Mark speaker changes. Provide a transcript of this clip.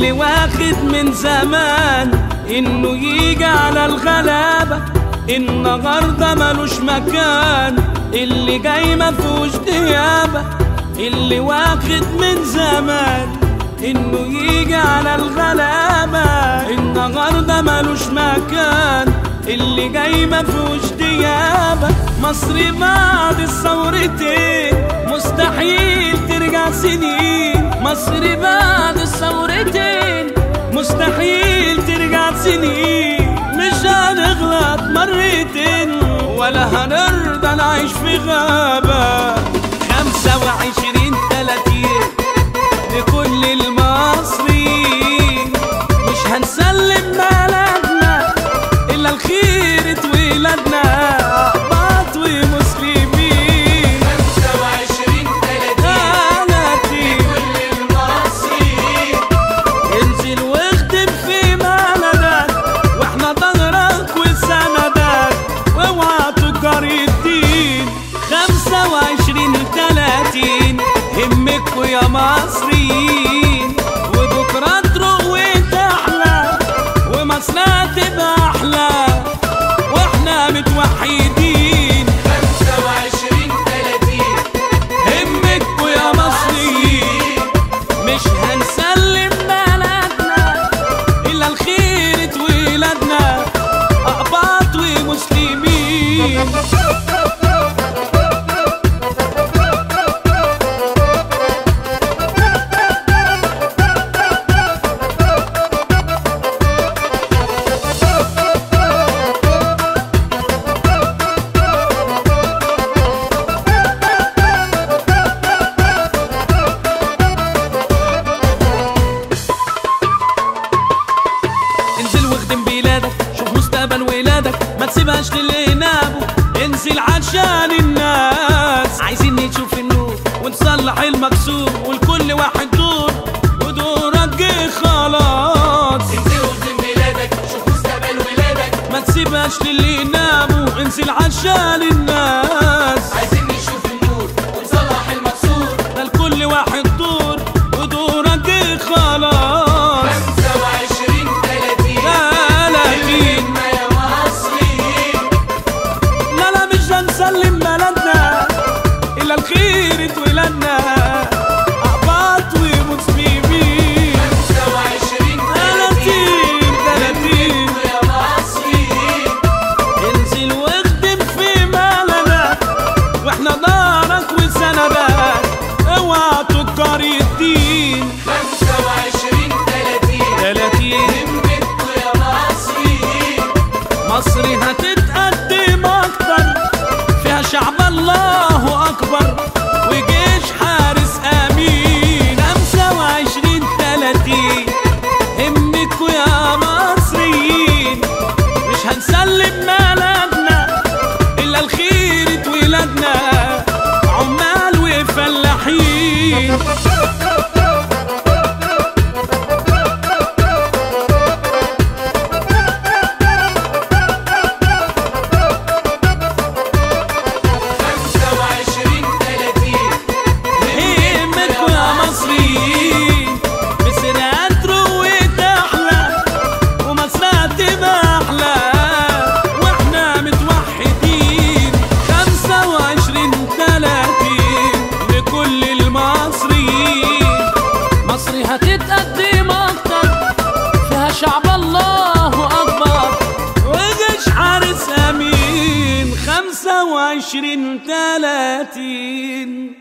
Speaker 1: اللي واخد من زمان انه يجي على الغلابة، النهارده ملوش مكان، اللي جاي مفيهوش ديابة. اللي واخد من زمان انه يجي على الغلابة، النهارده ملوش مكان، اللي جاي مفيهوش ديابة. مصر بعد الثورتين مستحيل ترجع سنين، مصر بعد الثورتين مستحيل ترجع سنين. مش هنغلط مرتين ولا هنرضى نعيش في غابة. 25 30 لكل المصريين، مش هنسلم بلدنا إلا الخير ولادنا، أقباط ومسلمين.
Speaker 2: 25 30 لكل المصريين،
Speaker 1: انزل واخدم في بلدك واحنا ظهرك وسندك، واوعى تجار الدين. 25 30 همكوا يا مصريين، وبكره تروق وتحلى ومصرنا تبقى احلى واحنا متوحدين.
Speaker 2: 25 30
Speaker 1: همكوا يا مصريين، مش هنسلم بلدنا الا الخير ولادنا، اقباط ومسلمين. انزل واخدم بلادك، شوف مستقبل ولادك، ما تسيبهاش للي يناموا، انزل عشان الناس. عايزين نشوف النور ونصلح المكسور، ولكل واحد دور ودورك جه خلاص.
Speaker 2: انزل واخدم بلادك، شوف مستقبل ولادك،
Speaker 1: ما تسيبهاش للي يناموا، انزل عشان الناس.
Speaker 2: عايزين نشوف النور ونصلح المكسور،
Speaker 1: ده لكل واحد دور ودورك جه خلاص.
Speaker 2: 25 30 همة يا مصريين،
Speaker 1: لا لا مش هنسلم بلدنا إلا الخير ولادنا، أقباط ومسلمين.
Speaker 2: 25 30 همة يا مصريين،
Speaker 1: انزل واخدم في بلدك واحنا دارك وسندك، اوعى تجار الدين.
Speaker 2: 25 30 همكوا يا مصريين،
Speaker 1: مصر هتتقدم اكتر، فيها شعب الله اكبر وجيش حارس امين. 25 30 همكوا يا مصريين، مش هنسلم بلدنا الا الخير ولادنا، عمال وفلاحين. همكوا يا مصريين، مصر هتروق وتحلى ومصرنا تبقى احلى واحنا متوحدين. 25 30 لكل المصريين، مصر هتتقدم اكتر، فيها شعب الله اكبر وجيش حارس امين. 25 30